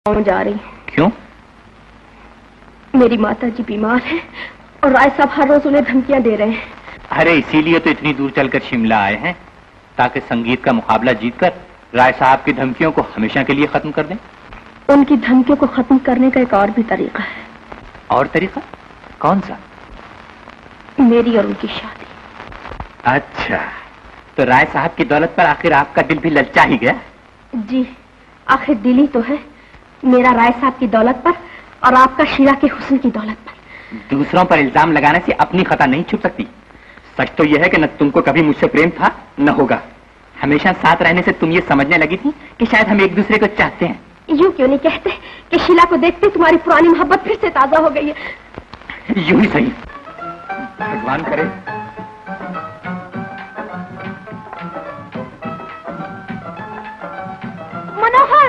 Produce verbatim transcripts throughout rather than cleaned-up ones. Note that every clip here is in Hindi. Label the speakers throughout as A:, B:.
A: गाँव जा रही हूँ।
B: क्यों?
A: मेरी माता जी बीमार है और राय साहब हर रोज उन्हें धमकियां दे रहे हैं।
B: अरे इसीलिए तो इतनी दूर चलकर शिमला आए हैं, ताकि संगीत का मुकाबला जीतकर राय साहब की धमकियों को हमेशा के लिए खत्म कर दें।
A: उनकी धमकियों को खत्म करने का एक और भी तरीका है।
B: और तरीका? कौन सा?
A: मेरी और उनकी शादी।
B: अच्छा, तो राय साहब की दौलत पर आखिर आपका दिल भी ललचा ही गया?
A: जी, आखिर दिल ही तो है मेरा राय साहब की दौलत पर और आपका शीला के हुस्न की दौलत पर।
B: दूसरों पर इल्जाम लगाने से अपनी खता नहीं छुप सकती। सच तो यह है कि न तुमको कभी मुझसे प्रेम था न होगा। हमेशा साथ रहने से तुम ये समझने लगी थी कि शायद हम एक दूसरे को चाहते हैं।
A: यूं क्यों नहीं कहते कि शीला को देखते तुम्हारी पुरानी मोहब्बत फिर से ताजा हो गई है।
B: यूं ही सही, भगवान करे।
A: मनोहर,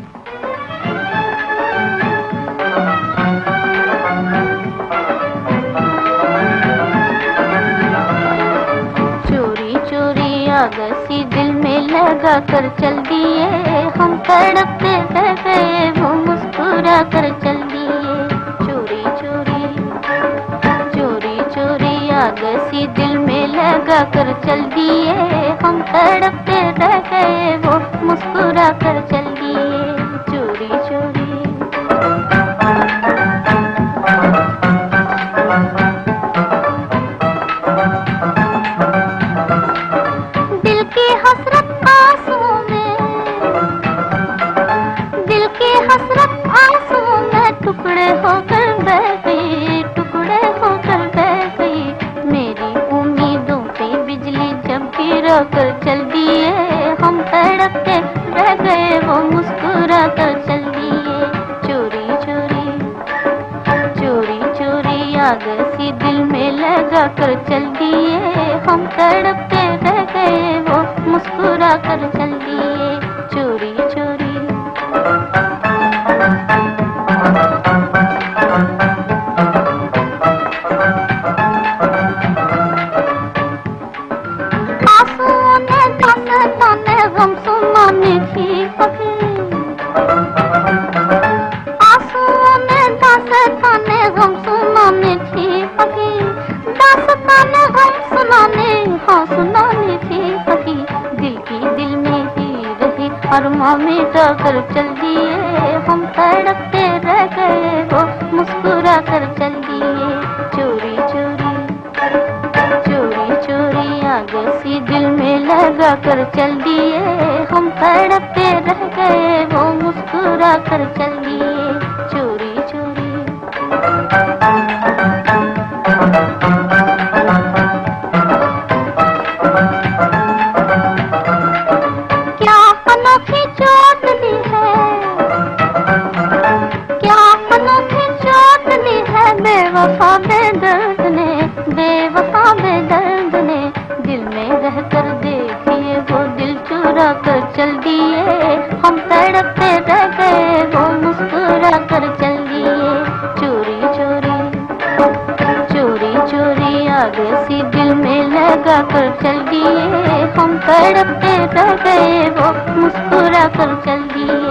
C: चोरी चोरी आगसी दिल में लगा कर चल दिए, हम तड़पते रह गए वो मुस्कुरा कर चल दिए। चोरी चोरी चोरी चोरी आगसी दिल में लगा कर चल दिए, हम तड़पते रह गए वो मुस्कुरा कर चल दिए। चोरी चोरी दिल की हसरत आंसू में, दिल की हसरत आंसू में टुकड़े होकर बह गई, टुकड़े होकर बह गई। मेरी उम्मीदों पे बिजली जब गिरा कर चल दिए, हम तड़पते रह गए वो मुस्कुरा कर चल दिए। चोरी चोरी चोरी चोरी आग सी दिल में लगा कर चल दिए, हम तड़पते रह गए वो मुस्कुरा कर चल दिए। चोरी चोरी आंसुओं ने ताने ताने गम सुनाने की कभी, आंसुओं ने ताने ताने गम सुनाने की कभी, दास्ताने गम सुनाने हाँ सुनाने की कभी। दिल की दिल में ही रही अरमां मिटा कर चल दिए, हम तड़पते रह गए वो मुस्कुरा कर चल दिए। चोरी चोरी चोरी चोरी आग सी दिल में लगा कर चल दिए, हम तड़पते रह गए वो मुस्कुरा कर चल दिए। चोरी चोरी क्या अनोखी चोट ली है, क्या अनोखी चोट ली है बेवफा बेदर्द ने, बेवफा बेदर्द ने। दिल में रह कर देखिए वो दिल चुरा कर चल दिए, हम तड़पते रह गए वो मुस्कुरा कर चल दिए। चोरी चोरी चोरी चोरी आग सी दिल में लगा कर चल दिए, हम तड़पते रह गए वो मुस्कुरा कर चल दिए।